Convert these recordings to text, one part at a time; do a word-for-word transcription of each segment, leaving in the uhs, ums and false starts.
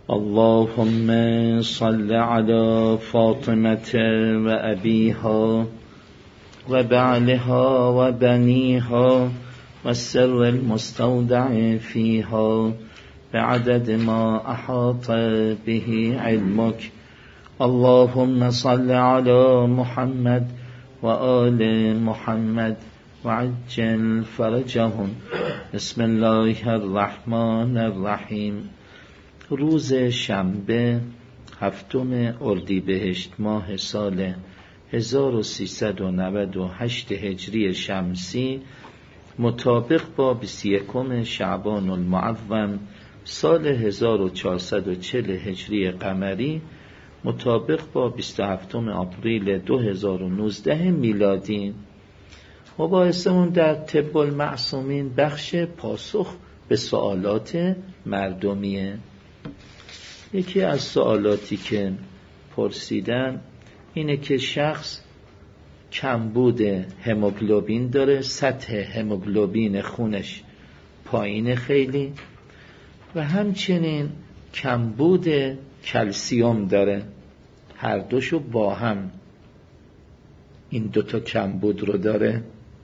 اللهم صل على فاطمة وأبيها وبعلها وبنيها والسر المستودع فيها بعدد ما أحاط به علمك. اللهم صل على محمد وآل محمد وعجل فرجهم. بسم الله الرحمن الرحیم. روز شنبه هفتم اردیبهشت ماه سال هزار و سیصد و نود و هشت هجری شمسی مطابق با بیست و یکم شعبان المعظم سال هزار و چهارصد و چهل هجری قمری مطابق با بیست و هفتم آپریل دو هزار و نوزده میلادی. مباحثمون در طب المعصومین بخش پاسخ به سوالات مردمیه. یکی از سوالاتی که پرسیدن اینه که شخص کمبود هموگلوبین داره، سطح هموگلوبین خونش پایین خیلی، و همچنین کمبود کلسیوم داره. هر دوشو با هم این دوتا کمبود رو داره.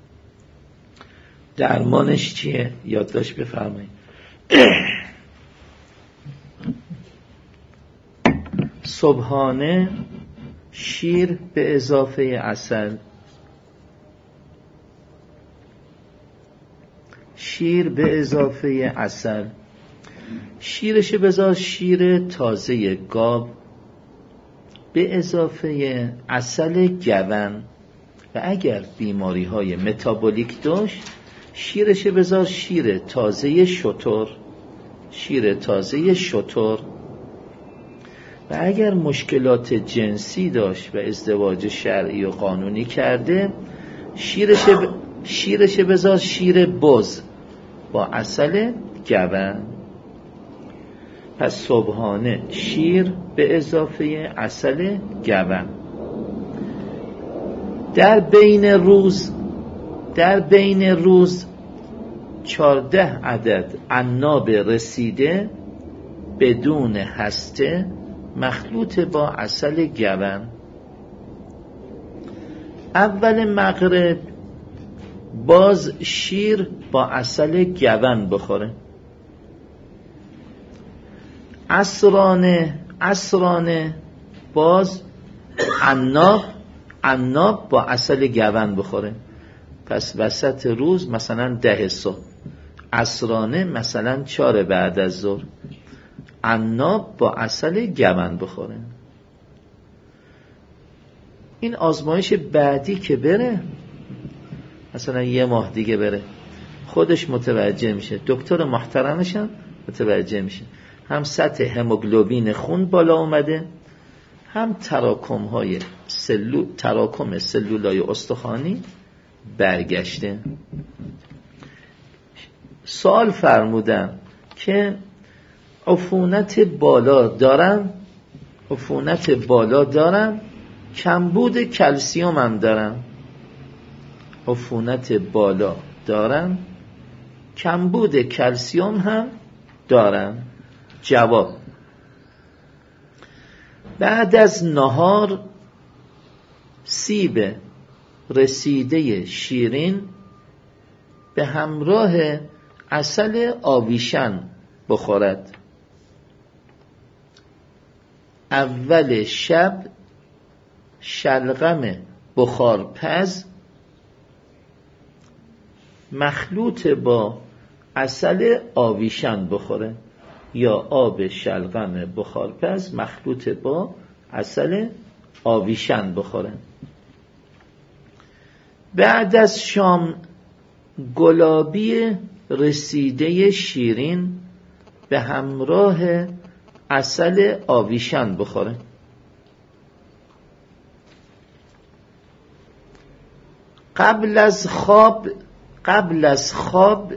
درمانش چیه؟ یادداشت بفرمایید. صبحانه شیر به اضافه عسل، شیر به اضافه عسل. شیرش بذار شیر تازه گاو به اضافه عسل گون، و اگر بیماری های متابولیک داشت شیرش بذار شیر تازه شتر، شیر تازه شتر. و اگر مشکلات جنسی داشت و ازدواج شرعی و قانونی کرده شیرش ب... شیرش بذار شیر بز با عسل گون. پس صبحانه شیر به اضافه عسل گون. در بین روز در بین روز چارده عدد عناب رسیده بدون هسته مخلوط با عسل گون. اول مغرب باز شیر با عسل گون بخوره. عصرانه عصرانه باز عناب عناب با عسل گون بخوره. پس وسط روز مثلا ده صبح، عصرانه مثلا چهار بعد از ظهر عناب با عسل گون بخوره. این آزمایش بعدی که بره، مثلا یه ماه دیگه بره، خودش متوجه میشه، دکتر محترمش هم متوجه میشه هم سطح هموگلوبین خون بالا اومده، هم تراکم های سلول تراکم سلولای استخوانی برگشته. سوال فرمودن که عفونت بالا دارم عفونت بالا دارم کمبود کلسیوم هم دارم. عفونت بالا دارم کمبود کلسیوم هم دارم. جواب: بعد از نهار سیب رسیده شیرین به همراه عسل آویشن بخورد. اول شب شلغم بخارپز مخلوط با عسل آویشن بخوره، یا آب شلغم بخارپز مخلوط با عسل آویشن بخوره. بعد از شام گلابی رسیده شیرین به همراه عسل آویشن بخوره. قبل از خواب قبل از خواب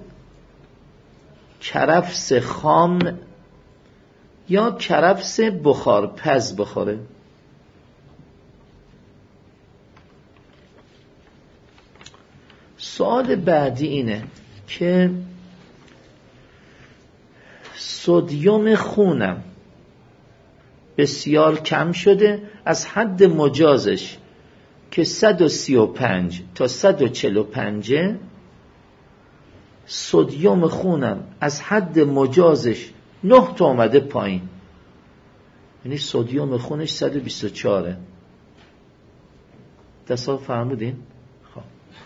کرفس خام یا کرفس بخارپز بخوره. سوال بعدی اینه که سدیم خونم بسیار کم شده، از حد مجازش که صد و سی و پنج تا صد و چهل و پنج، سدیم خونم از حد مجازش نه تا اومده پایین، یعنی سدیم خونش صد و بیست و چهار. دستا فهمودین؟ خب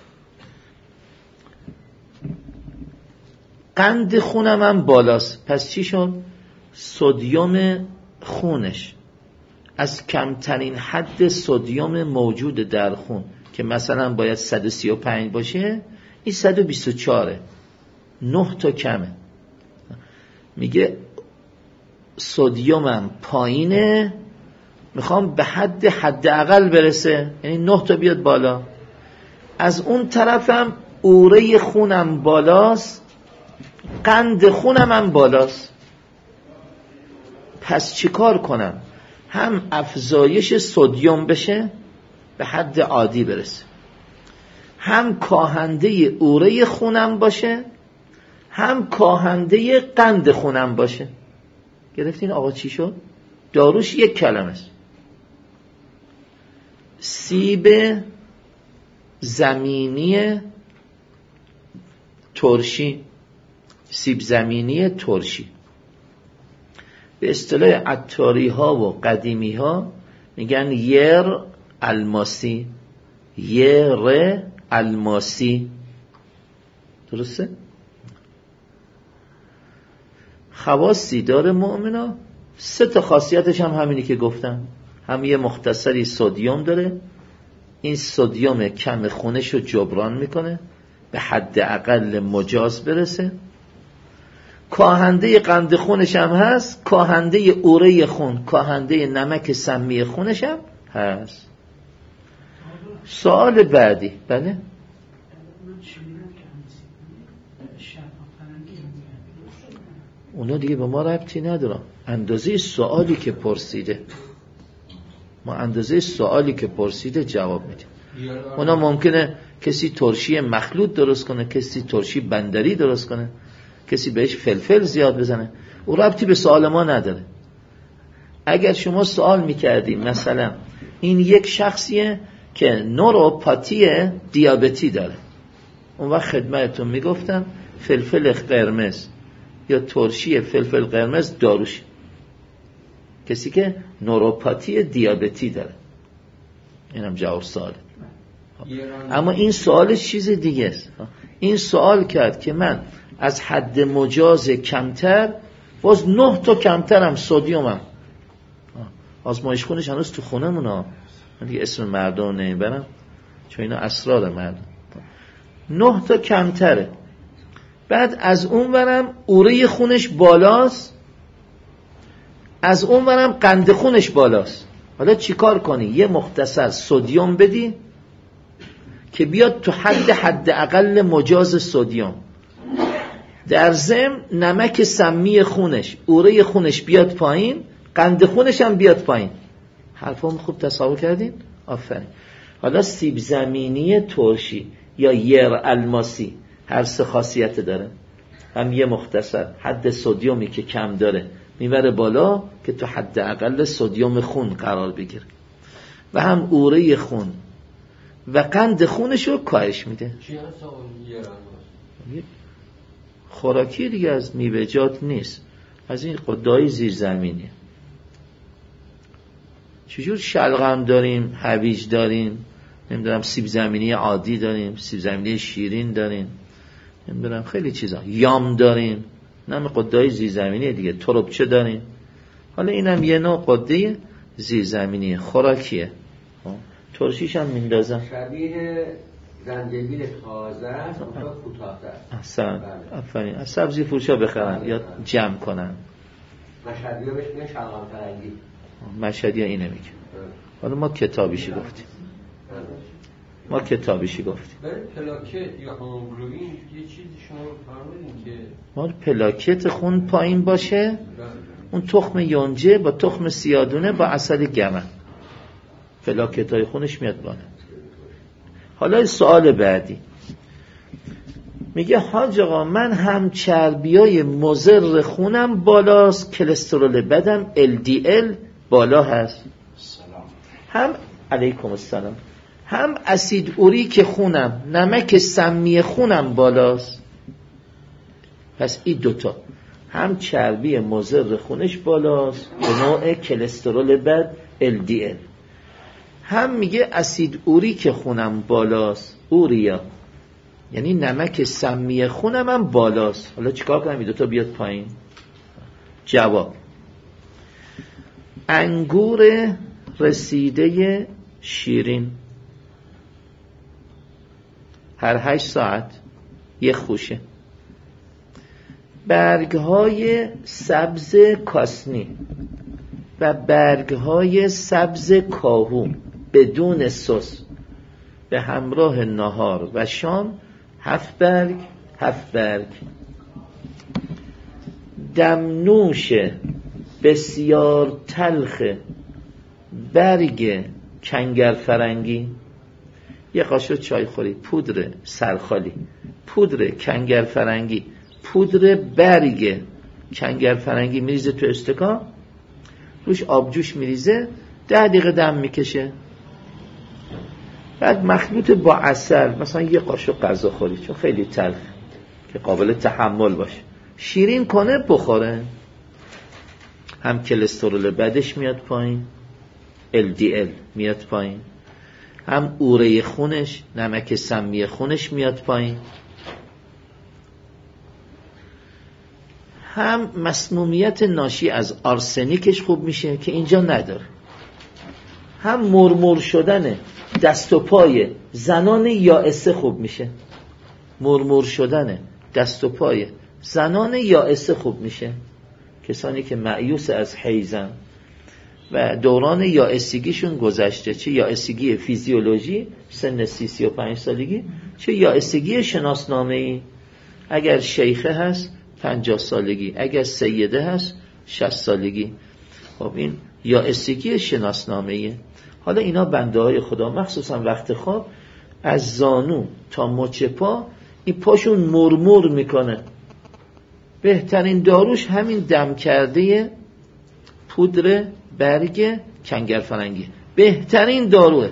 قند خونم هم بالاست، پس چی شد؟ سدیم خونش از کمترین حد سدیم موجود در خون که مثلا باید صد و سی و پنج باشه، این صد و بیست و چهار، نه تا کمه. میگه سدیمم پایینه، میخوام به حد حداقل برسه، یعنی نه تا بیاد بالا. از اون طرفم اوره خونم بالاست، قند خونم هم بالاست. پس چیکار کنم؟ هم افزایش سدیم بشه به حد عادی برسه، هم کاهنده اوره خونم باشه، هم کاهنده قند خونم باشه. گرفتین آقا چی شد؟ داروش یک کلمه است. سیب زمینی ترشی، سیب زمینی ترشی. به اصطلاح عطاری ها و قدیمی ها میگن یر الماسی، یر الماسی، درسته؟ خواصی داره مؤمنا، سه تا خاصیتش هم همینی که گفتم. هم یه مختصری سدیم داره، این سدیم کم خونش رو جبران میکنه، به حد اقل مجاز برسه. کاهنده قند خونش هم هست، کاهنده اوره خون، کاهنده نمک سمی خونش هم هست. سوال بعدی. بله اونا دیگه به ما ربطی ندارن، اندازه سوالی که پرسیده، ما اندازه سوالی که پرسیده جواب میدیم. اونا ممکنه کسی ترشی مخلوط درست کنه، کسی ترشی بندری درست کنه، کسی بهش فلفل زیاد بزنه، او ربطی به سوال ما نداره. اگر شما سوال میکردی مثلا این یک شخصیه که نوروپاتی دیابتی داره، اون وقت خدمتتون میگفتم فلفل قرمز یا ترشی فلفل قرمز داروش، کسی که نوروپاتی دیابتی داره. اینم جواب سواله. اما این سوالش چیز دیگه است. این سوال کرد که من از حد مجاز کمتر، باز نه تا کمترم سدیمم. آزمایش خونش هنوز تو خونمونه، من دیگه اسم مردم نمیبرم چون اینا اسرار مردم. نه تا کمتره. بعد از اون ورم اوره خونش بالاست، از اون ورم قند خونش بالاست. حالا چیکار کنی؟ یه مختصر سدیم بدی که بیاد تو حد حد اقل مجاز سدیم، در ضمن نمک سمی خونش، اوره خونش بیاد پایین، قند خونش هم بیاد پایین. حرفم خوب تصور کردین؟ آفرین. حالا سیب زمینی ترشی یا یر الماسی هر سه خاصیت داره. هم یه مختصر حد سدیمی که کم داره میبره بالا که تو حد اقل سدیم خون قرار بگیره، و هم اوره خون و قند خونش رو کاهش میده. خوراکی دیگه از میوه‌جات نیست، از این غده‌های زیرزمینی. چجور شلغم داریم، هویج داریم، نمیدونم سیب زمینی عادی داریم، سیب زمینی شیرین داریم، نمیدونم خیلی چیزا، یام داریم، نام غده‌های زیرزمینی دیگه، تربچه داریم. حالا اینم یه نوع غده زیرزمینی خوراکیه. ترشیش هم میندازم شبیه زنجبیل تازه است، اونجا کوتاه‌تر. احسن، آفرین. از سبزی فروشا بخرن یا جمع کنن. مشهدی‌ها بهش میگن شلغم فرنگی. مشهدی‌ها اینه میگه. حالا ما کتابیشی گفتیم. ما کتابیشی گفتیم. برای پلاکت یا هموگلوبین یه چیزی شما فرمودین که ما پلاکت خون پایین باشه، اون تخم یونجه با تخم سیادونه با عسل گمن، پلاکت های خونش میاد بالا. حالا سوال بعدی میگه حاج آقا من هم چربیای مضر خونم بالاست، کلسترول بدم ال دی ال بالا هست، هم علیکم السلام، هم اسید اوریک خونم، نمک سمی خونم بالاست. پس این دوتا، هم چربی مضر خونش بالاست به نوع کلسترول بد ال دی ال، هم میگه اسید اوریک خونم بالاست، اوریا یعنی نمک سمی خونم هم بالاست. حالا چیکار کنم این دوتا بیاد پایین؟ جواب: انگور رسیده شیرین هر هشت ساعت یک خوشه، برگهای سبز کاسنی و برگهای سبز کاهو بدون سس به همراه نهار و شام هفت برگ هفت برگ. دمنوش بسیار تلخ برگ کنگر فرنگی، یه قاشق چای خوری، پودر سرخالی، پودر کنگر فرنگی، پودر برگ کنگر فرنگی میریزه تو استکان، روش آبجوش میریزه، ده دقیقه دم میکشه، بعد مخلوط با عسل، مثلا یه قاشق غذا خوری چون خیلی تلخ که قابل تحمل باشه، شیرین کنه بخوره، هم کلسترول بدش میاد پایین، ال دی ال میاد پایین، هم اوره خونش، نمک سمی خونش میاد پایین، هم مسمومیت ناشی از آرسنیکش خوب میشه که اینجا نداره، هم مرمور شدن دست و پای زنان یائسه خوب میشه، مرمور شدن دست و پای زنان یائسه خوب میشه، کسانی که مایوس از حیضن و دوران یائسگیشون گذشته، چه یائسگی فیزیولوژی سن سی سی و پنج سالگی، چه یائسگی شناسنامه‌ای، اگر شیخه هست پنجاه سالگی، اگر سیده هست شصت سالگی. خب این یائسگی شناسنامه‌ایه. حالا اینا بنده های خدا مخصوصا وقت خواب از زانو تا مچ پا این پاشون مرمور میکنه، بهترین داروش همین دم کرده پودر برگ کنگر فرنگی، بهترین داروه،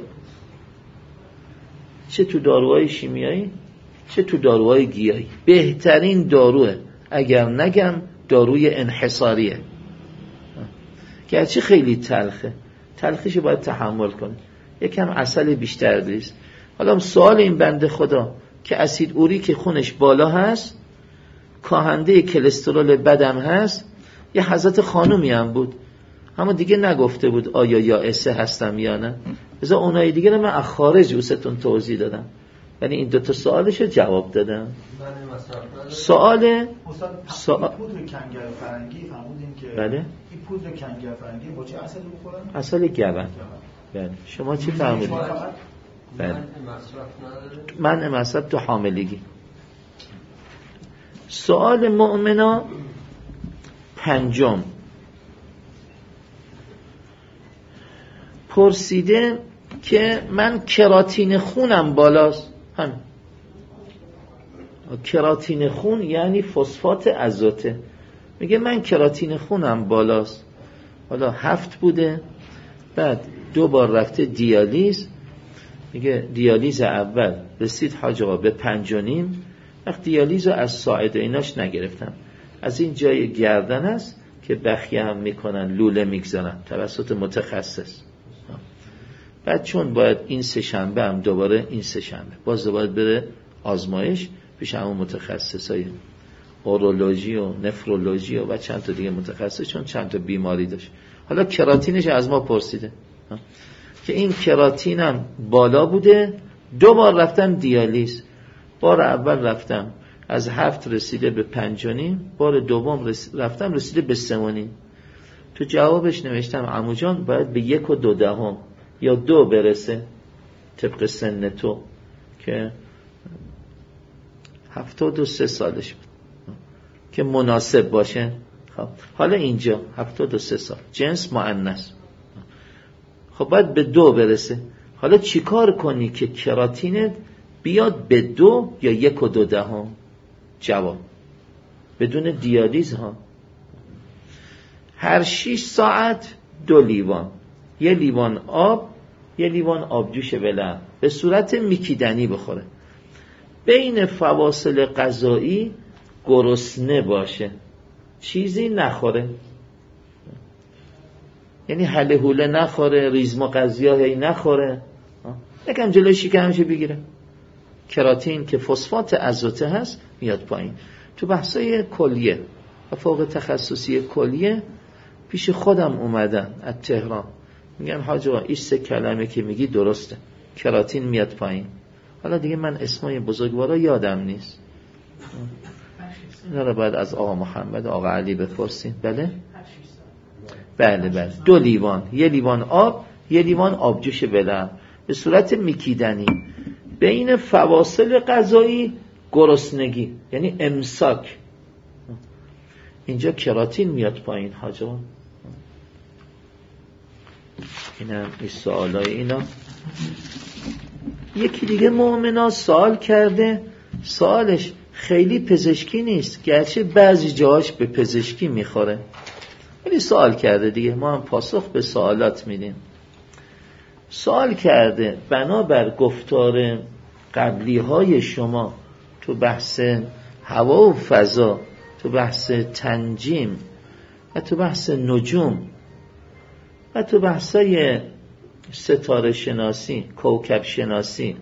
چه تو داروهای شیمیایی چه تو داروهای گیاهی، بهترین داروه، اگر نگم داروی انحصاریه، گرچه خیلی تلخه، تلخیشو باید تحمل کنه، یکم عسل بیشتر بریز. حالا سوال این بنده خدا که اسید اوریک خونش بالا هست، کاهنده کلسترول بدم هست، یه حضرت خانومی هم بود اما دیگه نگفته بود آیا یائسه هستم یا نه، بذار اونایی دیگه رو من از خارج وستون توضیح دادم، ولی این دوتا سوالش رو جواب دادم. سوال سوال پودر کنگر فرنگی فرمودین که بله این پودر کنگر فرنگی با چه عسلی بخورن؟ عسل گون. بله شما چی فرمودید؟ بله من مصرف تو حاملگی. سوال مؤمنا پنجم، پرسیده که من کراتین خونم بالاست، هم کراتین خون یعنی فسفات ازوته، میگه من کراتین خونم بالاست، حالا هفت بوده، بعد دو بار رفته دیالیز، میگه دیالیز اول رسید حاج آقا به پنج و نیم، وقت دیالیز رو از ساعد ایناش نگرفتم، از این جای گردن است که بخیه هم میکنن، لوله میگذارن توسط متخصص، بعد چون باید این سه شنبه هم دوباره این سه شنبه باز باید بره آزمایش پیش همون متخصصای اورولوژی و نفرولوژی و, و چند تا دیگه متخصص، چون چند تا بیماری داشت. حالا کراتینش از ما پرسیده که این کراتینم بالا بوده، دو بار رفتم دیالیز، بار اول رفتم از هفت رسیده به پنج و نیم، بار دوم رفتم رسیده به سه و نیم. تو جوابش نوشتم عمو جان باید به یک و دو دهم یا دو برسه طبق سن تو، که هفتاد و سه سالش بود که مناسب باشه. خب حالا اینجا هفتاد و سه سال جنس مؤنث، خب باید به دو برسه. حالا چیکار کنی که کراتینت بیاد به دو یا یک و دو دهم؟ جواب بدون دیالیز ها، هر شش ساعت دو لیوان، یه لیوان آب، یه لیوان آبجوش ولرم به صورت میکیدنی بخوره. بین فواصل غذایی گرسنه باشه، چیزی نخوره، یعنی حله حوله نخوره، ریزما قضیه هی نخوره، یکم جلوی شکمش بگیره. کراتین که فسفات ازوته هست میاد پایین. تو بحثای کلیه و فوق تخصصی کلیه پیش خودم اومدن از تهران، میگن حاج آقا این سه کلمه که میگی درسته، کراتین میاد پایین. حالا دیگه من اسمای بزرگوارا یادم نیست، اینا رو باید از آقا محمد آقا علی بپرسیم. بله بله بله دو لیوان، یه لیوان آب، یه لیوان آبجوش ولرم به صورت میکیدنی. بین فواصل غذایی گرسنگی یعنی امساک، اینجا کراتین میاد پایین. حاجا اینم این سوالای اینا. یکی دیگه مؤمنا سوال کرده، سوالش خیلی پزشکی نیست گرچه بعضی جاهاش به پزشکی میخوره، ولی سوال کرده دیگه، ما هم پاسخ به سوالات میدیم. سوال کرده بنابر گفتار قبلی های شما تو بحث هوا و فضا، تو بحث تنجیم و تو بحث نجوم و تو بحثای ستاره شناسی، کوکب شناسی،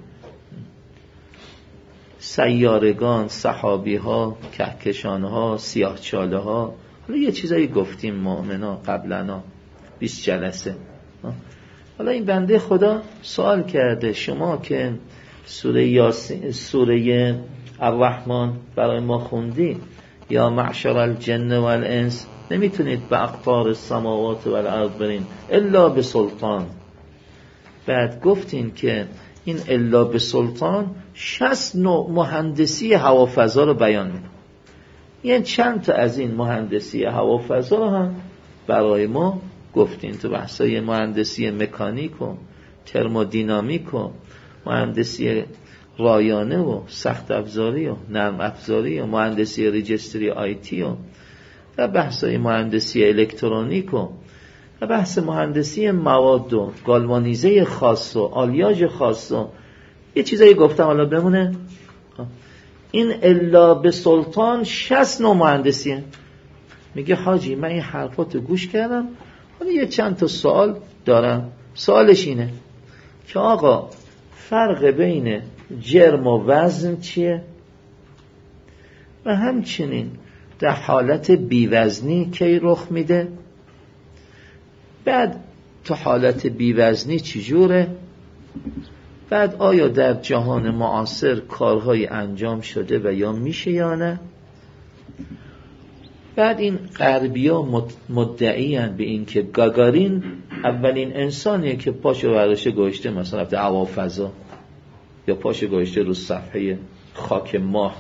سیارگان، سحابی ها، کهکشان ها، سیاه چاله ها، حالا یه چیزایی گفتیم مؤمنا قبلنا بیست جلسه. حالا این بنده خدا سوال کرده شما که سوره یاسین، سوره الرحمن برای ما خوندی، یا معشر الجن والانس نمیتونید به اقطار السماوات والارض برین الا به سلطان. بعد گفتین که این الا به سلطان شصت نوع مهندسی هوافضا رو بیان میکنه. یعنی چند تا از این مهندسی هوافضا رو هم برای ما گفتین تو بحثای مهندسی مکانیک و ترمودینامیک و مهندسی رایانه و سخت افزاری و نرم افزاری و مهندسی رجستری آیتی و و بحثای مهندسی الکترونیک و و بحث مهندسی مواد و گالوانیزه خاص و آلیاژ خاص و یه چیزایی گفتم حالا بمونه. این الا به سلطان شصت نوع مهندسیه. میگه حاجی من این حرفاتو گوش کردم، حالا یه چند تا سوال دارم. سوالش اینه که آقا فرق بین جرم و وزن چیه؟ و همچنین در حالت بیوزنی کی رخ میده؟ بعد تو حالت بیوزنی چجوره؟ بعد آیا در جهان معاصر کارهای انجام شده و یا میشه یا نه؟ بعد این غربی‌ها مدعی‌اند به این که گاگارین اولین انسانیه که پاشو ورشه گذاشته مثلا رفته هوافضا یا پاشو گذاشته رو صفحه خاک ماه.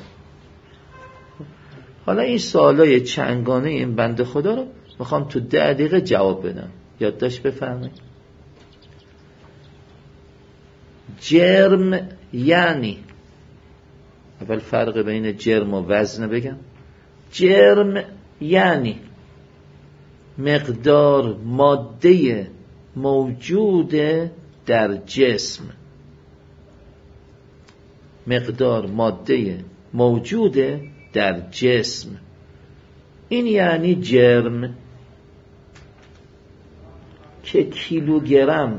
حالا این سوالای چنگانه این بنده خدا رو میخوام تو ده دقیقه جواب بدم. یادداشت بفرمایید. جرم یعنی، اول فرق بین جرم و وزن بگم. جرم یعنی مقدار ماده موجود در جسم، مقدار ماده موجود در جسم، این یعنی جرم. که کیلوگرم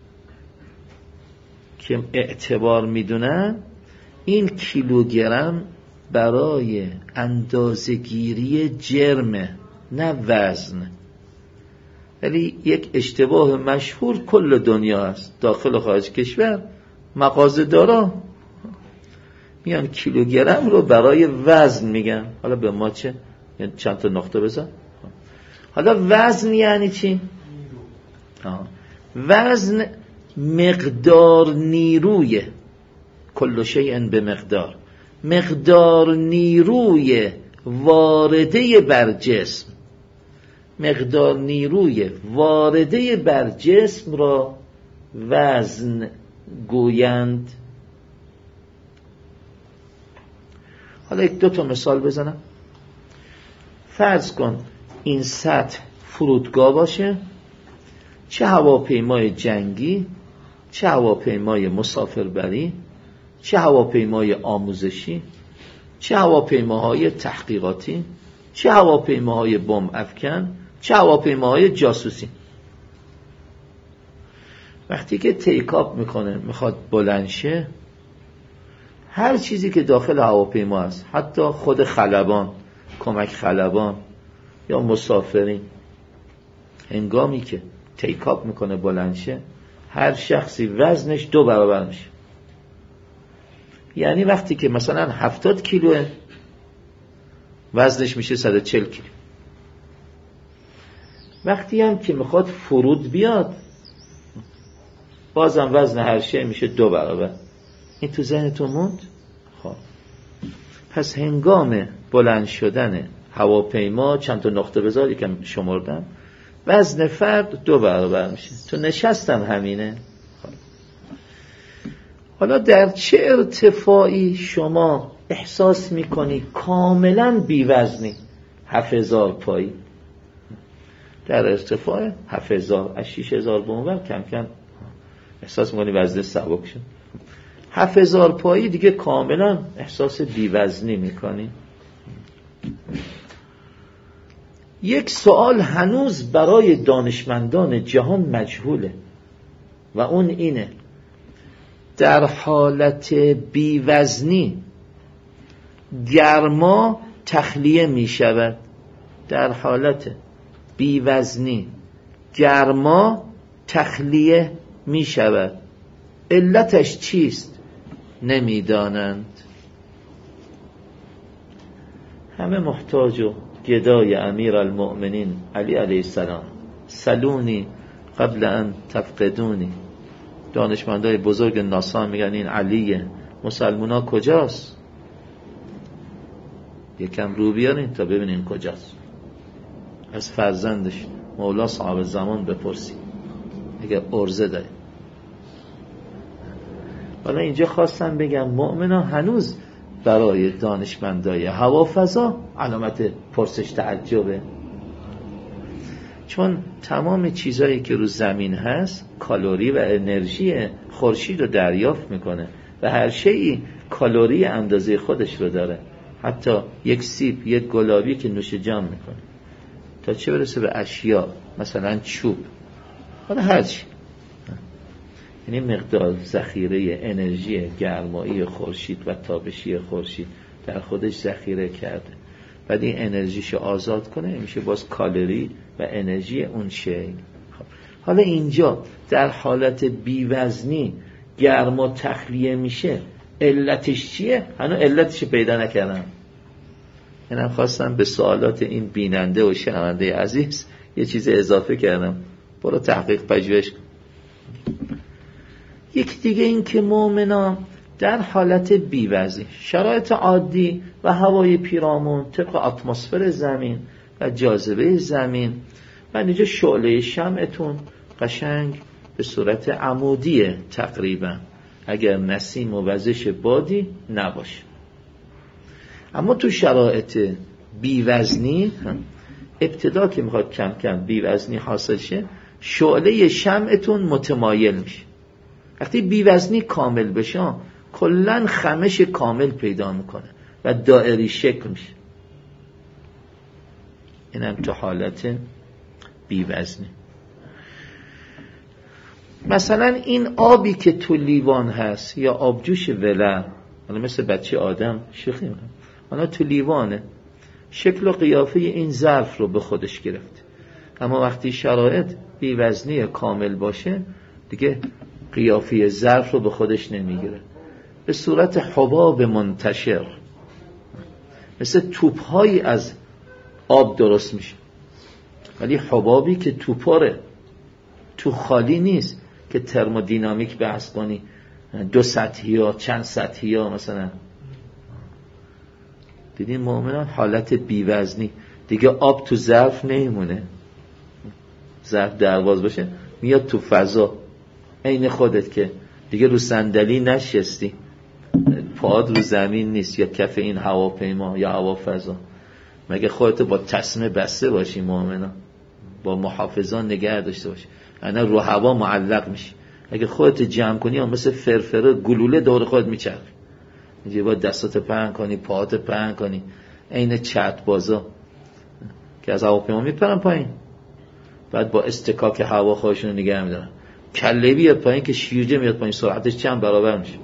که اعتبار میدونن، این کیلوگرم برای اندازه‌گیری جرمه نه وزن. ولی یک اشتباه مشهور کل دنیا است، داخل و خارج کشور مغازه دارا میان کیلوگرم رو برای وزن میگن. حالا به ما چه؟ یعنی چند تا نقطه بزن. حالا وزن یعنی چی؟ آه. وزن مقدار نیروی، کل شیء به مقدار، مقدار نیروی وارده بر جسم، مقدار نیروی وارده بر جسم را وزن گویند. حالا یک دو تا مثال بزنم. فرض کن این سطح فرودگاه باشه، چه هواپیمای جنگی، چه هواپیمای مسافربری، چه هواپیمای آموزشی، چه هواپیماهای تحقیقاتی، چه هواپیماهای بمب افکن، چه هواپیماهای جاسوسی. وقتی که تیکاپ میکنه میخواد بلند شه، هر چیزی که داخل هواپیما است، حتی خود خلبان، کمک خلبان یا مسافرین، هنگامی که تیکاپ میکنه بلند شه، هر شخصی وزنش دو برابر میشه. یعنی وقتی که مثلا هفتاد کیلوه، وزنش میشه صد و چهل کیلو. وقتی هم که میخواد فرود بیاد، بازم وزن هر شی میشه دو برابر. این تو ذهنتون موند؟ خب پس هنگام بلند شدن هواپیما چند تا نقطه بذار، یکم شمردم، وزن فرد دو برابر میشه. تو نشستم همینه. خب. حالا در چه ارتفاعی شما احساس میکنی کاملا بیوزنی؟ هفت هزار پایی. در ارتفاع هفت هزار از شش هزار به اونور کم کم احساس میکنی وزن سبک شد. هفت هزار پایی دیگه کاملا احساس بیوزنی میکنی. یک سوال هنوز برای دانشمندان جهان مجهوله و اون اینه: در حالت بیوزنی گرما تخلیه می شود. در حالت بیوزنی گرما تخلیه می شود. علتش چیست؟ نمیدانند. همه محتاج و گدای امیر المؤمنین علی علیه السلام. سلونی قبل ان تفقدونی. دانشمندای بزرگ ناسا میگن این علیه. مسلمونا کجاست؟ یکم رو بیارین تا ببینین کجاست. از فرزندش مولا صاحب زمان بپرسی اگه ارزه داره. حالا اینجا خواستم بگم مؤمنا هنوز برای دانشمندای هوافضا علامت پرسش تعجبه، چون تمام چیزایی که رو زمین هست کالری و انرژی خورشید رو دریافت میکنه و هر شیئی کالری اندازه خودش رو داره. حتی یک سیب، یک گلابی که نوش جان میکنه، تا چه برسه به اشیا مثلا چوب، حالا هر چی. یعنی مقدار ذخیره انرژی گرمایی خورشید و تابشی خورشید در خودش ذخیره کرده. بعد این انرژیشو آزاد کنه میشه باز کالری و انرژی اون شی. حالا اینجا در حالت بیوزنی گرما تخلیه میشه، علتش چیه؟ هنوز علتش پیدا نکردم. اینم خواستم به سوالات این بیننده و شنونده عزیز یه چیز اضافه کردم. برو تحقیق پژوهش کن. یک دیگه این که مؤمنان در حالت بیوزنی، شرایط عادی و هوای پیرامون طبق اتمسفر زمین و جاذبه زمین، و اینجا شعله شمعتون قشنگ به صورت عمودیه تقریبا، اگر نسیم و وزش بادی نباشه. اما تو شرایط بیوزنی ابتدا که میخواد کم کم بیوزنی حاصل شه، شعله شمعتون متمایل میشه. وقتی بیوزنی کامل بشه کلن خمش کامل پیدا میکنه و دائری شکل میشه. اینم تو حالت بیوزنی. مثلا این آبی که تو لیوان هست یا آبجوش ولر، حالا مثل بچه آدم شوخی میکنه، حالا تو لیوانه، شکل و قیافه این ظرف رو به خودش گرفت. اما وقتی شرایط بیوزنی کامل باشه دیگه قیافه ظرف رو به خودش نمیگیره، به صورت حباب منتشر مثل توپ‌هایی از آب درست میشه. ولی حبابی که تو پره، تو خالی نیست که ترمودینامیک بحث کنی دو سطحی یا چند سطحی یا مثلا. دیدین مؤمنان حالت بیوزنی دیگه آب تو ظرف نمیمونه، ظرف درواز باشه میاد تو فضا، عین خودت که دیگه رو صندلی نشستی، پاد رو زمین نیست یا کف این هواپیما یا هوافضا. مگه خودت با تسمه بسته باشی مؤمنان؟ با محافظان نگه داشته باش، انا رو هوا معلق میشی. اگه خودت جمع کنی هم مثل فرفره گلوله دور خودت میچرخی. اینجا باید دستات پهن کنی، پاهات پهن کنی، عین چت بازا که از هواپیما میپرن پایین، بعد با استکاک هوا خودشون نگه میدارن. کله بیاد پایین که شیرجه میاد پایین، سرعتش چند برابر میشه.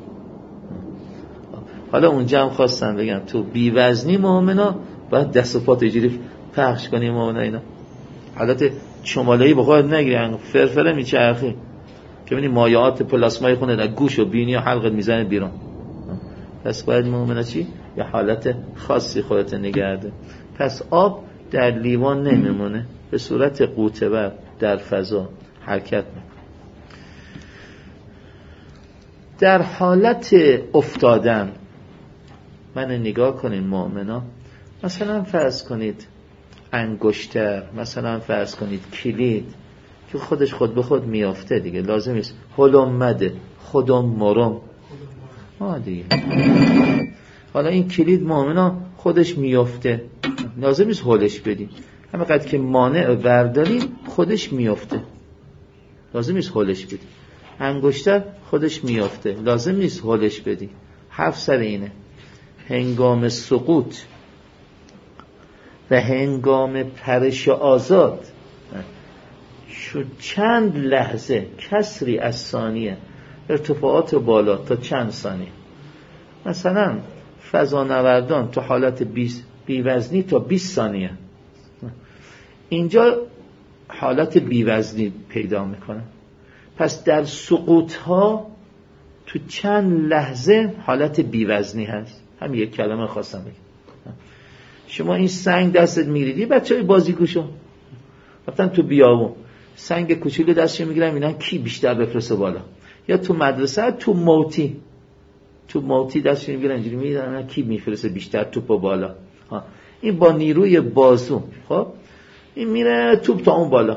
حالا اونجا هم خواستن بگم تو بی وزنی مؤمنا باید دست و پات اینجوری پخش کنی مؤمنا، اینا حالت چمالایی بخواد نگیری، فرفره میچرخی که ببینی مایعات پلاسمای خونه در گوش و بینی و حلقت میزنه بیرون. پس باید مؤمنا چی؟ یه حالت خاصی خودت نگرده. پس آب در لیوان نمیمونه، به صورت قوطه‌ور در فضا حرکت میکنه. در حالت افتادن من نگاه کنین مؤمنا، مثلا فرض کنید انگشتر، مثلا فرض کنید کلید که خودش خود به خود میافته دیگه، لازم نیست هلم مده خودم مرم آه دیگه. حالا این کلید مؤمنا خودش میافته، لازم نیست هلش بدی، همینقدر که مانع ورداری خودش میافته، لازم نیست هلش بدی. انگشتر خودش میافته، لازم نیست هلش بدی. حرف سر اینه هنگام سقوط و هنگام پرش آزاد شد چند لحظه کسری از ثانیه، ارتفاعات بالا تا چند ثانیه. مثلا فضانوردان تو حالت بیوزنی تا بیست ثانیه، اینجا حالت بیوزنی پیدا میکنه. پس در سقوط ها تو چند لحظه حالت بیوزنی هست. هم یک کلمه خواستم بگم. شما این سنگ دستت میگیری، بچه های بازیگوشو رفتن تو بیابون سنگ کوچولو دستش میگیرن، اینا کی بیشتر بفرسته بالا، یا تو مدرسه تو موتی تو موتی دستش میگیرن اینجوری میگیرن کی میفرسته بیشتر توپو بالا. ها. این با نیروی بازو، خب این میره توپ تا اون بالا،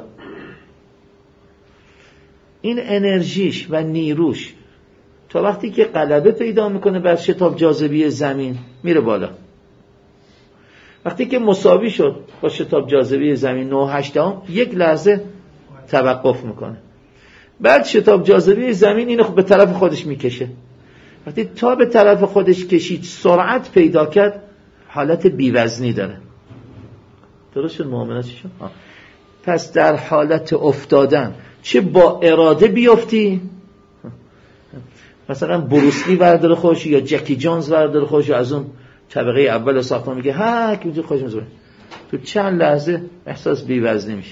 این انرژیش و نیروش تا وقتی که غلبه پیدا میکنه بر شتاب جاذبه زمین میره بالا. وقتی که مساوی شد با شتاب جاذبه زمین نه و هشت دهم، یک لحظه توقف میکنه. بعد شتاب جاذبه زمین اینو به طرف خودش میکشه. وقتی تا به طرف خودش کشید سرعت پیدا کرد، حالت بیوزنی داره. درست شد مؤمنه چی شد؟ پس در حالت افتادن چه با اراده بیافتی، مثلا بروسلی ورداره خوش یا جکی جانز ورداره خوش از اون طبقه اول ساختمان میگه ها که اونجا خوش میزونه، تو چند لحظه احساس بیوزنی میشه.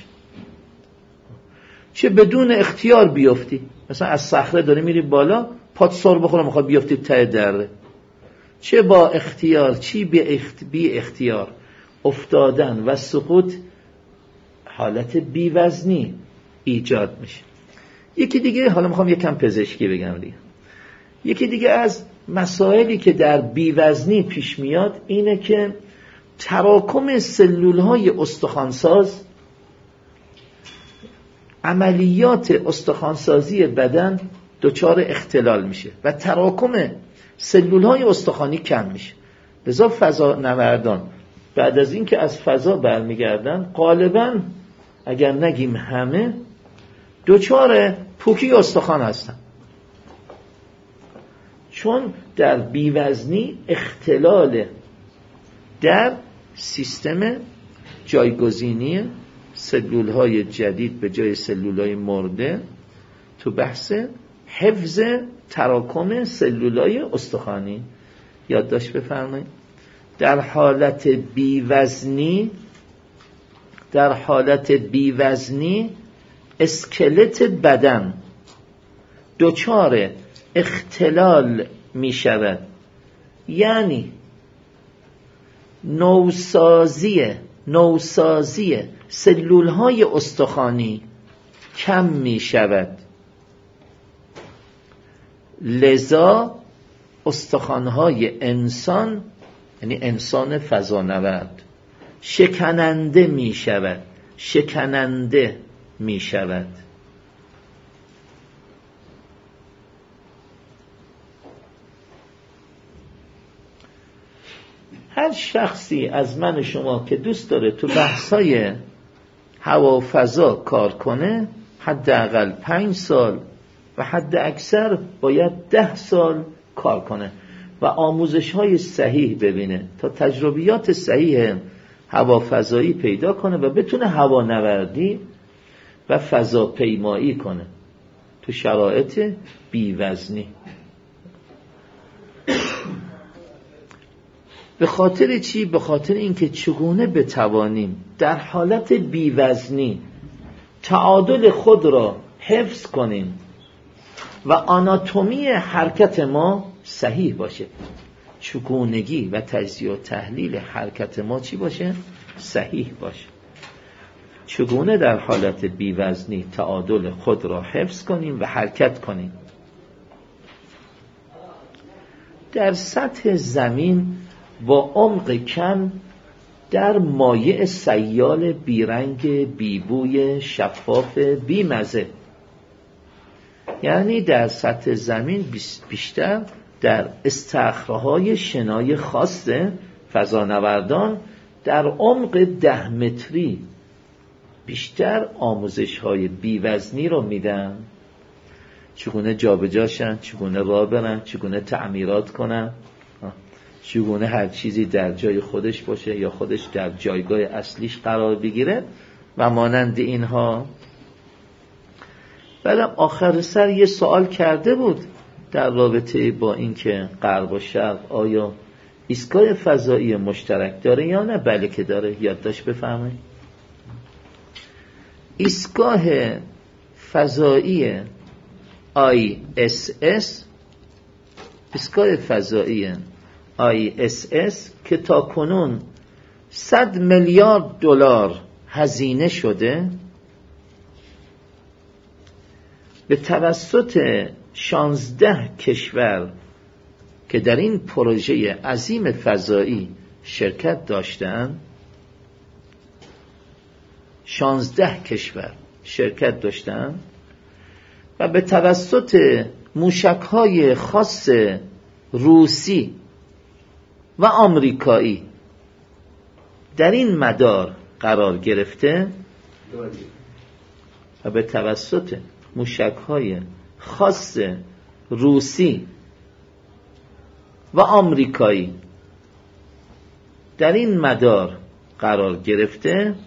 چه بدون اختیار بیافتی، مثلا از صخره داری میری بالا پات سر بخوره میخواد بیافتی ته دره، چه با اختیار چی بی, اخت... بی اختیار افتادن و سقوط حالت بیوزنی ایجاد میشه. یکی دیگه، حالا میخوام یکم پزشکی بگم دیگه، یکی دیگه از مسائلی که در بیوزنی پیش میاد اینه که تراکم سلولهای استخوانساز، عملیات استخوانسازی بدن دچار اختلال میشه و تراکم سلولهای استخوانی کم میشه. لذا فضانوردان بعد از این که از فضا برمیگردن غالبا اگر نگیم همه دچار پوکی استخوان هستن، چون در بیوزنی اختلال در سیستم جایگزینی سلولهای جدید به جای سلولهای مرده تو بحث حفظ تراکم سلولهای استخوانی. یادداشت بفرمایید. در حالت بیوزنی در حالت بیوزنی اسکلت بدن دچار اختلال می شود، یعنی نوسازی نوسازی سلولهای استخوانی کم می شود. لذا استخوانهای انسان، یعنی انسان فضانورد، شکننده می شود شکننده می شود. هر شخصی از من شما که دوست داره تو بحثای هوا و فضا کار کنه حداقل پنج سال و حد اکثر باید ده سال کار کنه و آموزش های صحیح ببینه تا تجربیات صحیح هوافضایی پیدا کنه و بتونه هوانوردی و فضاپیمایی کنه تو شرایط بیوزنی. به خاطر چی؟ به خاطر اینکه چگونه بتوانیم در حالت بیوزنی تعادل خود را حفظ کنیم و آناتومی حرکت ما صحیح باشه، چگونگی و تجزیه و تحلیل حرکت ما چی باشه؟ صحیح باشه. چگونه در حالت بیوزنی تعادل خود را حفظ کنیم و حرکت کنیم. در سطح زمین با عمق کم در مایع سیال بیرنگ بیبوی شفاف بیمزه، یعنی در سطح زمین بیشتر در استخرهای شنای خاص فضانوردان در عمق ده متری بیشتر آموزش های بیوزنی رو میدن، چگونه جابجاشن، چگونه راه برن، چگونه تعمیرات کنن، چگونه هر چیزی در جای خودش باشه یا خودش در جایگاه اصلیش قرار بگیره و مانند اینها. بعدم آخر سر یه سوال کرده بود در رابطه با اینکه غرب و شرق آیا ایستگاه فضایی مشترک داره یا نه؟ بله که داره. یادداشت بفرمایید. ایستگاه فضایی آی اس اس، ایستگاه فضایی آی اس اس که تا کنون صد میلیارد دلار هزینه شده، به توسط شانزده کشور که در این پروژه عظیم فضایی شرکت داشتند، شانزده کشور شرکت داشتند و به توسط موشک‌های خاص روسی و آمریکایی در این مدار قرار گرفته و به توسط موشک‌های خاص روسی و آمریکایی در این مدار قرار گرفته،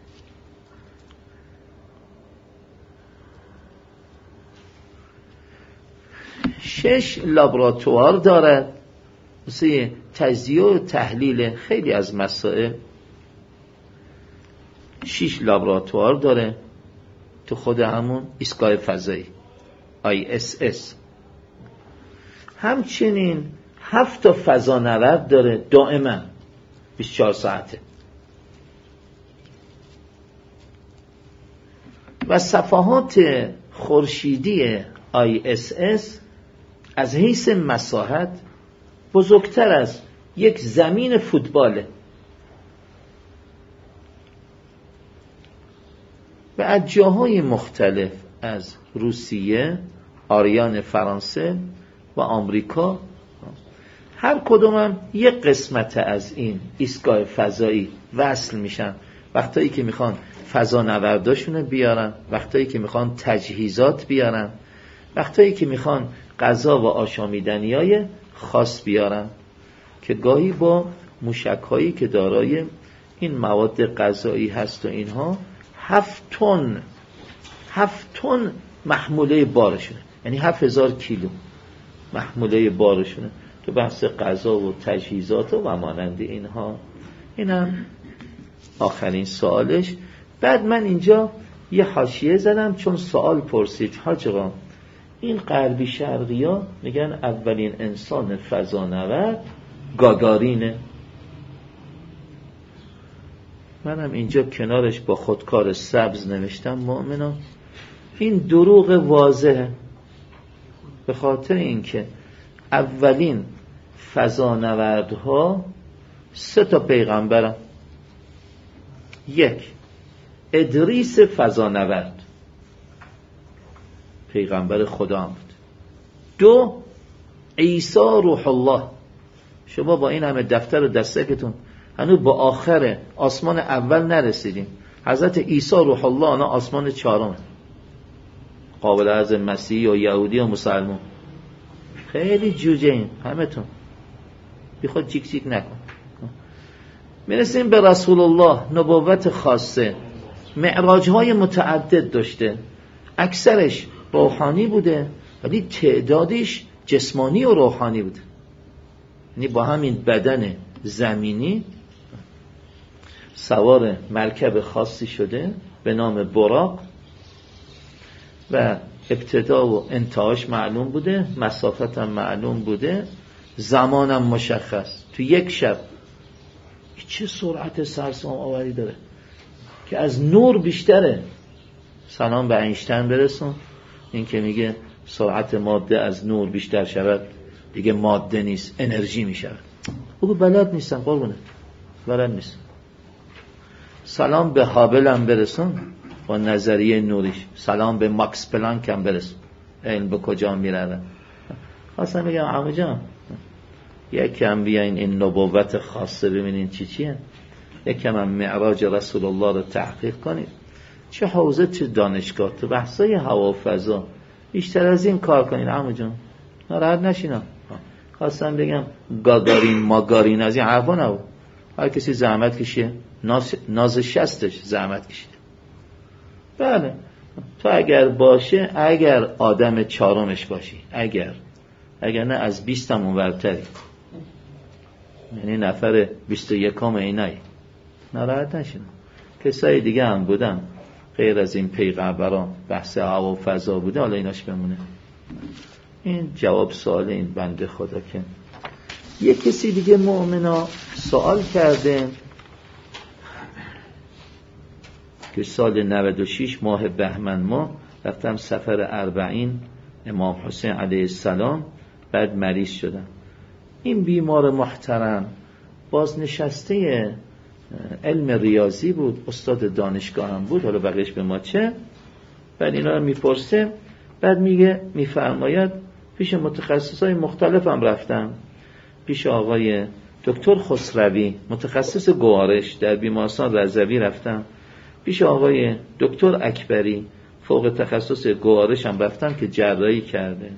شش لابراتوار دارد واسه تجزیه و تحلیل خیلی از مسائل. شش لابراتوار داره تو خود همون ایستگاه فضایی آی اس اس. همچنین هفت تا فضانورد داره دائما بیست و چهار ساعته و صفحات خورشیدی آی اس اس از حیث مساحت بزرگتر از یک زمین فوتباله و از جاهای مختلف از روسیه، آریان فرانسه و آمریکا هر کدوم هم یک قسمت از این ایستگاه فضایی وصل میشن. وقتایی که میخوان فضانورداشونو بیارن، وقتایی که میخوان تجهیزات بیارن، وقتایی که میخوان غذا و آشامیدنیای خاص بیارن که گاهی با موشک‌هایی که دارای این مواد غذایی هست و اینها هفت تن هفت تن محموله بارشونه، یعنی هفت هزار کیلو محموله بارشونه تو بحث غذا و تجهیزات و مانند اینها. اینم آخرین سوالش. بعد من اینجا یه حاشیه زدم چون سوال پرسید حاج آقا این غربی شرقی ها میگن اولین انسان فضانورد گاگارینه. منم اینجا کنارش با خودکار سبز نوشتم مؤمنا این دروغ واضحه، به خاطر اینکه اولین فضانوردها سه تا پیغمبرن. یک، ادریس فضانورد پیغمبر خدا بود. دو، عیسی روح الله. شما با این همه دفتر و دستکتون هنوز با آخر آسمان اول نرسیدیم، حضرت عیسی روح الله آنا آسمان چهارم، قابل عرض مسیحی و یهودی و مسلمان. خیلی جوجه این همتون، بی خود جیک جیک نکن. میرسیم به رسول الله، نبوت خاصه، معراج های متعدد داشته، اکثرش روحانی بوده ولی تعدادش جسمانی و روحانی بوده. یعنی با همین بدن زمینی سوار مرکب خاصی شده به نام براق و ابتدا و انتهاش معلوم بوده، مسافت هم معلوم بوده، زمانم مشخص. تو یک شب چه سرعت سرسام آوری داره که از نور بیشتره. سلام به اینشتین برسون، این که میگه سرعت ماده از نور بیشتر شود دیگه ماده نیست، انرژی میشود. بگو بلد نیستم قربونه، بلد نیست. سلام به هابل هم برسون با نظریه نوریش، سلام به ماکس پلانک هم برسون، علم به کجا میره. خواستم بگم عمو جان یکم بیاین این نبوت خاصه ببینین چی چیه، یکم هم معراج رسول الله رو تحقیق کنید. چه حوزه چه دانشگاه تو بحثای هوا و فضا بیشتر از این کار کنین عمو جان، ناراحت نشینا. خواستم بگم گاگارین ماگارین از این حرفا نبود. هر کسی زحمت کشیه، ناز, ناز شستش زحمت کشید. بله تو اگر باشه، اگر آدم چهارمش باشی، اگر اگر نه از بیست هم اونورتری، یعنی نفر بیست و یکم اینایی، ناراحت نشین. کسای دیگه هم بودن غیر از این پیغمبران، بحث هوا و فضا بوده، حالا ایناش بمونه. این جواب سوال این بنده خدا. که یه کسی دیگه مؤمنا سوال کرده که سال نود و شش ماه بهمن ماه رفتم سفر اربعین امام حسین علیه السلام، بعد مریض شدم. این بیمار محترم بازنشسته علم ریاضی بود، استاد دانشگاه هم بود، حالا بقیش به ما چه. بعد اینا رو میپرسه، بعد میگه میفرماید پیش متخصصای مختلف هم رفتم، پیش آقای دکتر خسروی متخصص گوارش در بیمارستان رضوی رفتم، پیش آقای دکتر اکبری فوق تخصص گوارش هم رفتم که جراحی کرده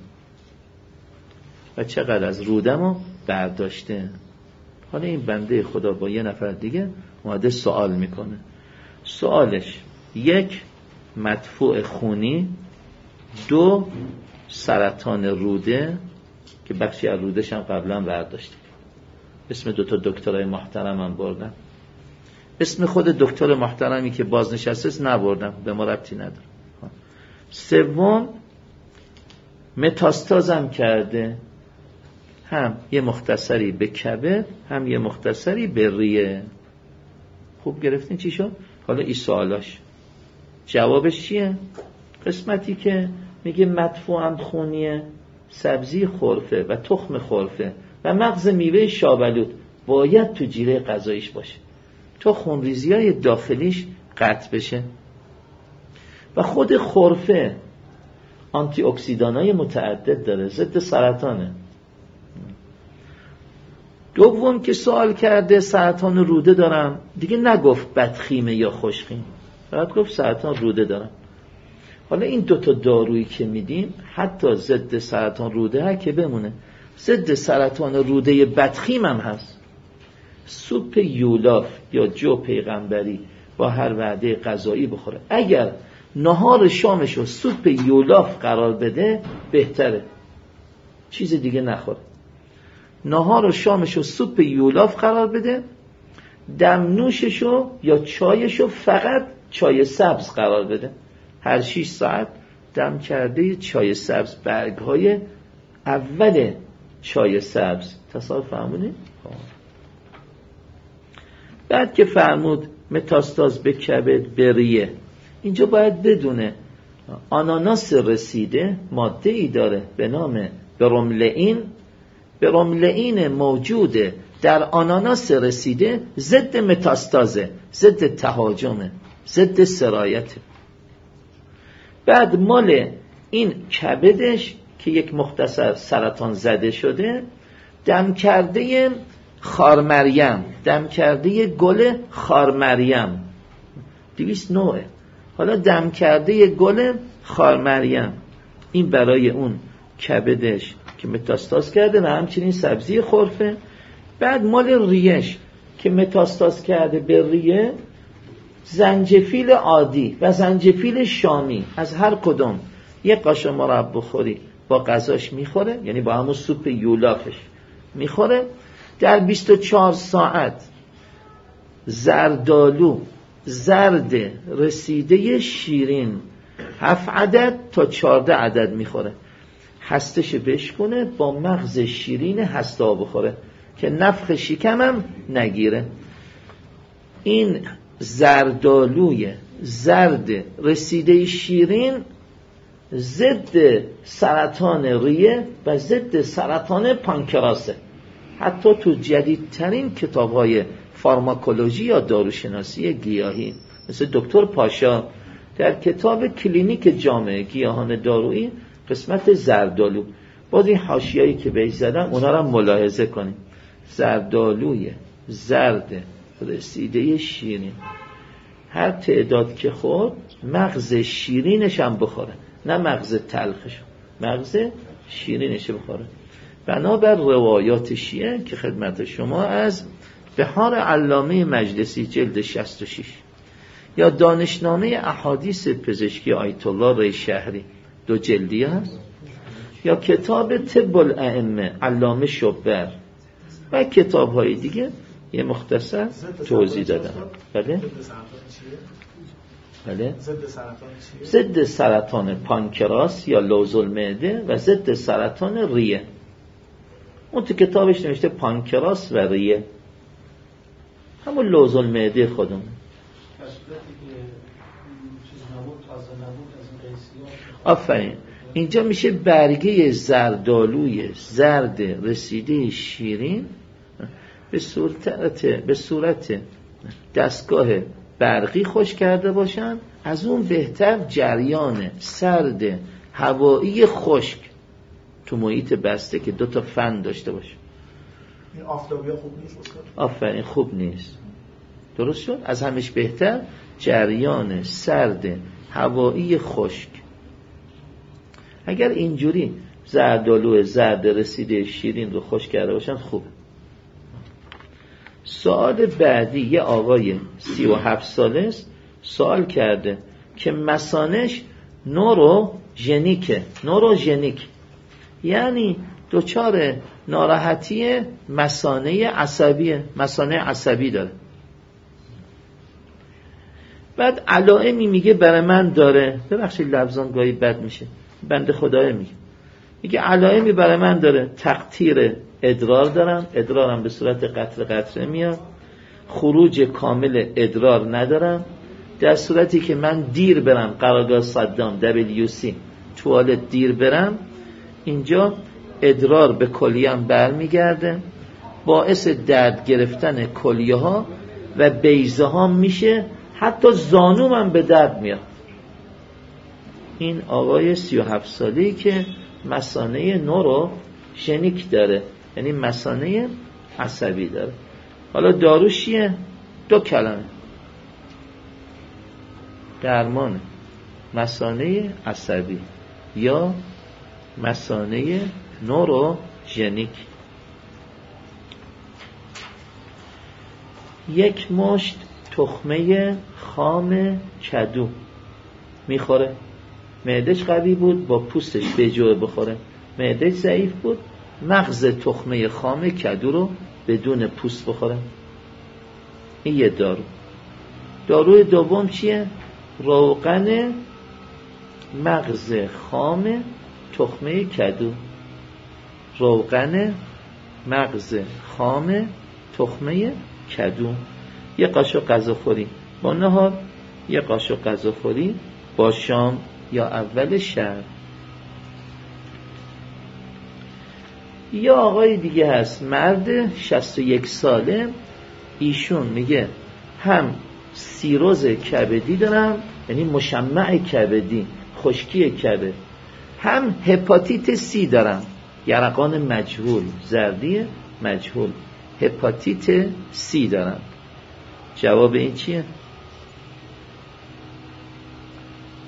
و چقدر از رودمو برداشته. حالا این بنده خدا با یه نفر دیگه اومده سوال میکنه. سوالش یک، مدفوع خونی، دو، سرطان روده که بخشی از رودش هم قبلا برداشته. اسم دو تا دکترای محترم هم بردم، اسم خود دکتر محترمی که بازنشسته است نبردم، به ما ربطی نداره. سوم، متاستازم کرده، هم یه مختصری به کبد هم یه مختصری به ریه. خوب گرفتین چی شد؟ حالا این سوالاش جوابش چیه؟ قسمتی که میگه مدفوعم خونیه، سبزی خرفه و تخم خرفه و مغز میوه شابلود باید تو جیره غذاییش باشه تا خونریزی های داخلیش قطع بشه. و خود خرفه آنتی اکسیدان های متعدد داره، ضد سرطانه. دوم که سوال کرده سرطان روده دارم، دیگه نگفت بدخیمه یا خوشخیم، فقط گفت سرطان روده دارم. حالا این دوتا دارویی که میدیم حتی ضد سرطان روده ها که بمونه، ضد سرطان روده بدخیم هم هست. سوپ یولاف یا جو پیغمبری با هر وعده غذایی بخوره. اگر نهار شامش رو سوپ یولاف قرار بده بهتره، چیز دیگه نخوره. نهار و شامش رو سوپ یولاف قرار بده، دم نوششو یا چایشو فقط چای سبز قرار بده. هر شش ساعت دم کرده چای سبز، برگهای اول چای سبز. تصور فرمونی؟ بعد که فرمود متاستاز به کبد به ریه، اینجا باید بدونه آناناس رسیده ماده ای داره به نام بروملئین. بروملئین موجوده در آناناس رسیده، ضد متاستازه، ضد تهاجمه، ضد سرایته. بعد مال این کبدش که یک مختصر سرطان زده شده، دم کرده خار مریم، دم کرده گل خار مریم، دویست نوعه. حالا دم کرده یه گل خار مریم، این برای اون کبدش که متاستاز کرده و همچنین سبزی خرفه. بعد مال ریش که متاستاز کرده به ریه، زنجفیل عادی و زنجفیل شامی از هر کدوم یک قاشق مرب بخوری با غذاش میخوره، یعنی با همون سوپ یولافش میخوره. در بیست و چهار ساعت زردالو زرد رسیده شیرین هفت عدد تا چهارده عدد میخوره، هستش بشکنه با مغز شیرین هستا بخوره که نفخ شکمم نگیره. این زردالوی زرد رسیده شیرین ضد سرطان ریه و ضد سرطان پانکراسه. حتی تو جدیدترین کتاب‌های فارماکولوژی یا داروشناسی گیاهی مثل دکتر پاشا در کتاب کلینیک جامعه گیاهان دارویی قسمت زردالو، باز این حاشیه‌ای که بهش زدم اونا رو ملاحظه کنیم. زردالوی زرد رسیده شیرین هر تعداد که خورد مغز شیرینش هم بخوره، نه مغز تلخش، مغز شیرینش بخوره. بنابر روایات شیعه که خدمت شما از بهار علامه مجلسی جلد شصت و شش یا دانشنامه احادیث پزشکی آیت الله ری شهری دو جلدی هست، یا کتاب طب الائمه علامه شبر و کتاب های دیگه یه مختصر توضیح دادم. بله؟ بله؟ ضد سرطان پانکراس یا لوز المعده و ضد سرطان ریه. اون تو کتابش نوشته پانکراس و ریه، همون لوز المعده خودمون. آفرین. اینجا میشه برگه زردالوی زرد رسیده شیرین به صورت به صورت دستگاه برقی خوش کرده باشن، از اون بهتر جریان سرد هوایی خشک تو محیط بسته که دو تا فن داشته باشه. این آفتابی خوب نیست استاد؟ آفرین، خوب نیست. درست شد؟ از همش بهتر جریان سرد هوایی خشک. اگر اینجوری زردالو زرد رسیده شیرین رو خوش کرده باشن خوب. سوال بعدی یه آقای سی و هفت ساله است سوال کرده که مثانش نوروژنیکه. نوروژنیک یعنی دچار ناراحتی مثانه عصبیه، مثانه عصبی داره. بعد علائمی میگه برای من داره، ببخشید لفظان گاهی بد میشه، بنده خدای میگه میگه علائمی برای من داره، تقطیر ادرار دارم، ادرارم به صورت قطره قطره میاد، خروج کامل ادرار ندارم، در صورتی که من دیر برم قرارگاه صدام دبلیو سی توالت دیر برم، اینجا ادرار به کلیه‌ام برمیگرده، باعث درد گرفتن کلیه ها و بیضه ها میشه، حتی زانوم هم به درد میاد. این آقای سی و هفت ساله‌ای که مثانه نوروژنیک داره، یعنی مثانه عصبی داره. حالا داروش چیه؟ دو کلمه، درمان مثانه عصبی یا مثانه نوروژنیک. یک مشت تخمه خام کدو میخوره، معدهش قوی بود با پوستش بجوه بخوره، معدهش ضعیف بود مغز تخمه خام کدو رو بدون پوست بخوره. این یه دارو. داروی دوم چیه؟ روغن مغز خام تخمه کدو. روغن مغز خام تخمه کدو. یه قاشق غذاخوری با نهار، یه قاشق غذاخوری با شام یا اول شب. یه آقای دیگه هست، مرد شصت و یک ساله، ایشون میگه هم سیروز کبدی دارم، یعنی مشمع کبدی، خشکی کبد، هم هپاتیت سی دارم، یرقان مجهول، زردی مجهول، هپاتیت سی دارم. جواب این چیه؟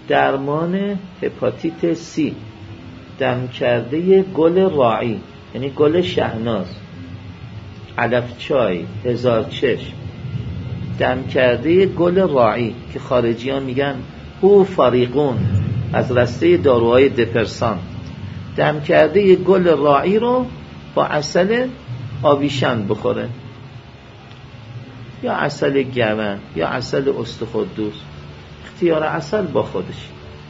درمان هپاتیت سی، دم کرده گل راعی یعنی گل شهناز، علف چای، هزار چشم، دم کرده گل راعی که خارجیان میگن هو فاریقون، از رسته داروهای دپرسان. دم کرده گل راعی رو با عسل آویشن بخوره، یا عسل گون یا عسل استخوان، اختیار عسل با خودش.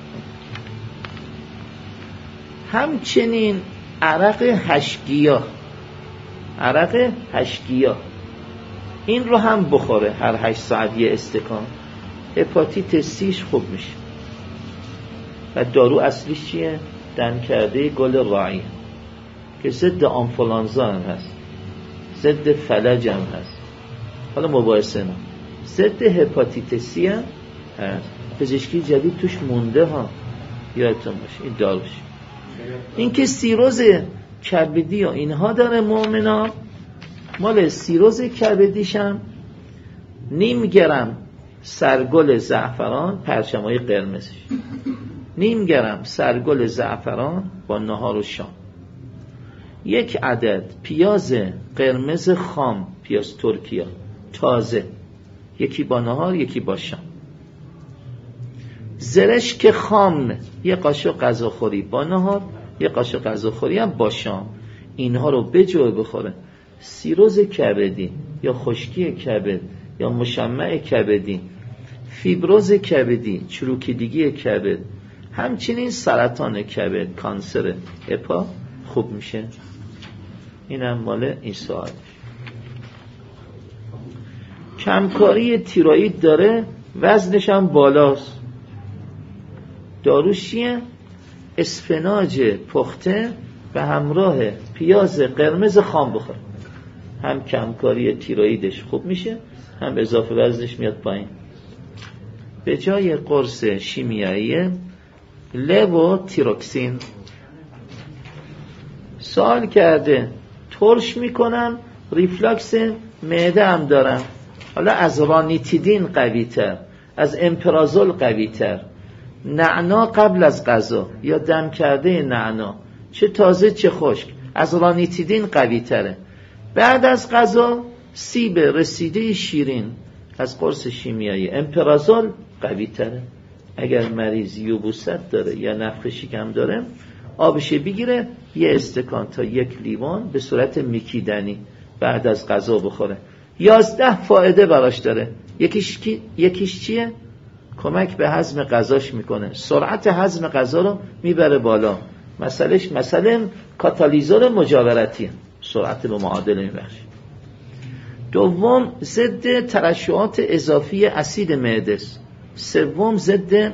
همچنین عرق هشگیا، عرق هشگیا این رو هم بخوره هر هشت ساعت یه استکان، هپاتیت سیش خوب میشه. و دارو اصلیش چیه؟ دم کرده گل راعی که ضد آنفولانزا هم هست، ضد فلج هم هست. حالا مباحثه نه، ضد هپاتیت سی هم هست. پزشکی جدید توش مونده ها، یادتون باشه این داروش. این که سیروز کبدی و اینها داره مؤمنا، مال سیروز کبدیشم نیم گرم سرگل زعفران، پرچمای قرمزش، نیم گرم سرگل زعفران با نهار و شام، یک عدد پیاز قرمز خام، پیاز ترکیه تازه، یکی با نهار یکی با شام. زرشک خام یک قاشق غذاخوری با نهار، یک قاشق غذاخوری هم با شام. اینها رو به جای بخوره. سیروز کبدی یا خشکی کبد یا مشمع کبدی، فیبروز کبدی، چروکیدگی کبد، همچنین سرطان کبد، کانسر اپا خوب میشه. اینم مال این سوال. کمکاری تیروئید داره، وزنش هم بالاست. داروش چیه؟ اسفناج پخته به همراه پیاز قرمز خام بخور، هم کمکاری تیروئیدش خوب میشه، هم اضافه وزنش میاد پایین. به جای قرص شیمیایی لو تیروکسین سوال کرده، ترش میکنم، ریفلاکس معده هم دارم، حالا از رانیتیدین قوی تر، از امپرازول قوی تر، نعنا قبل از غذا یا دم کرده نعنا، چه تازه چه خشک، از رانیتیدین قوی تره. بعد از غذا سیب رسیده شیرین از قرص شیمیایی، امپرازول قوی تره. اگر مریض یوبوست داره یا نفخ شکم داره، آبش بگیره یه استکان تا یک لیوان به صورت میکیدنی بعد از غذا بخوره. یازده فایده براش داره. یکیش کی؟ یکیش چیه؟ کمک به هضم غذاش میکنه، سرعت هضم غذا رو میبره بالا. مسئلهش مسئله کاتالیزور مجاورتی، سرعت به معادله میبخشه. دوم ضد ترشحات اضافی اسید معده است. سوم ضد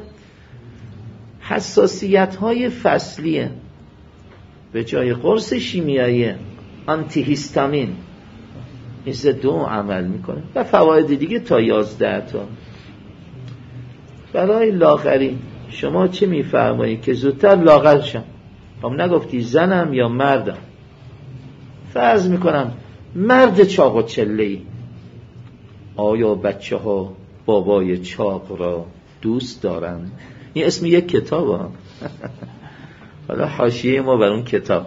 حساسیت های فصلیه. به جای قرص شیمیایی آنتی هیستامین این ضد اون عمل میکنه و فواید دیگه تا یازده تا. برای لاغری شما چه میفرمایید که زودتر لاغر شم؟ هم نگفتی زنم یا مردم. فرض میکنم مرد چاق و چله‌ای، آیا بچه ها بابای چاق را دوست دارن؟ این اسم یک کتاب ها. حالا حاشیه ما بر اون کتاب.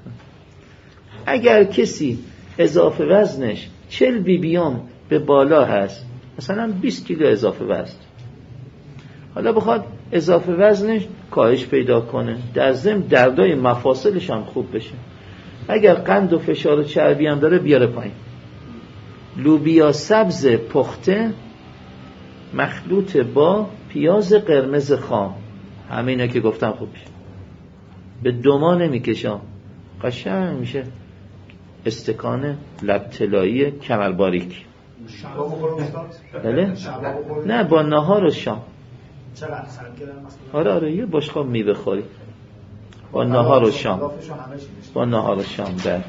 اگر کسی اضافه وزنش چل بی بیام به بالا هست، مثلا بیست کیلو اضافه وزن، حالا بخواد اضافه وزنش کاهش پیدا کنه، در ضمن دردای مفاصلش هم خوب بشه، اگر قند و فشار و چربی هم داره بیاره پایین. لوبیا سبز پخته مخلوط با پیاز قرمز خام، همه اینا که گفتم خوب میشه. به دوما نمیکشم، قشنگ میشه استکان لب طلایی کمر باریک. شبا بخورم استاد؟ بله؟ نه با نهار و شام. چقدر سرم گرم مثلا؟ آره آره یه بشقاب میوه خوری با نهار و شام، با نهار و شام. ده.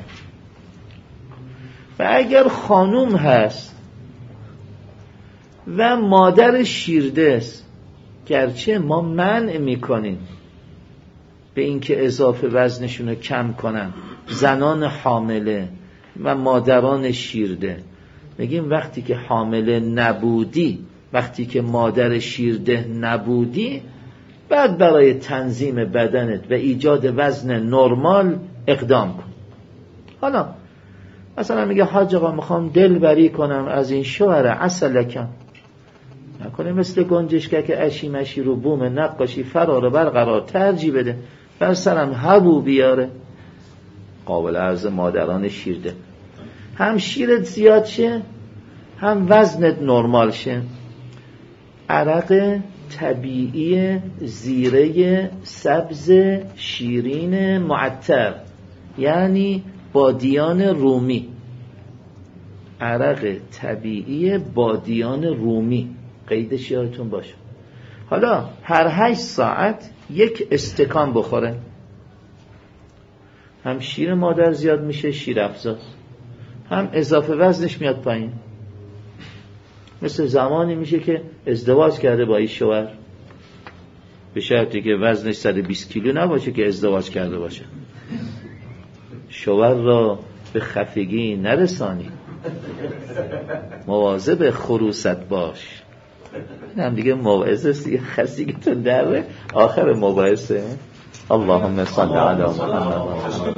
و اگر خانوم هست و مادر شیرده است، گرچه ما منع میکنیم به اینکه اضافه وزنشون رو کم کنن، زنان حامله و مادران شیرده، میگیم وقتی که حامله نبودی، وقتی که مادر شیرده نبودی، بعد برای تنظیم بدنت و ایجاد وزن نرمال اقدام کن. حالا مثلا میگه حاج آقا میخوام دل بری کنم از این شوهر عسلکم، نکنه مثل گنجشکه که اشی مشی رو بوم نقاشی فرار برقرار ترجیح بده، بر سرم هبو بیاره. قابل عرض مادران شیرده، هم شیرت زیاد شه هم وزنت نرمال شه. عرق طبیعی زیره سبز شیرین معطر، یعنی بادیان رومی. عرق طبیعی بادیان رومی، قیدش یادتون باشه. حالا هر هشت ساعت یک استکان بخوره. هم شیر مادر زیاد میشه، شیر افزاست، هم اضافه وزنش میاد پایین. مثل زمانی میشه که ازدواج کرده با این شوهر، به شرطی که وزنش صد و بیست کیلو نباشه که ازدواج کرده باشه. شوهر را به خفگی نرسانی، مواظب خروست باش. این هم دیگه موعظه است، یه خستگیتون دره. آخر موعظه اللهم صل علی محمد.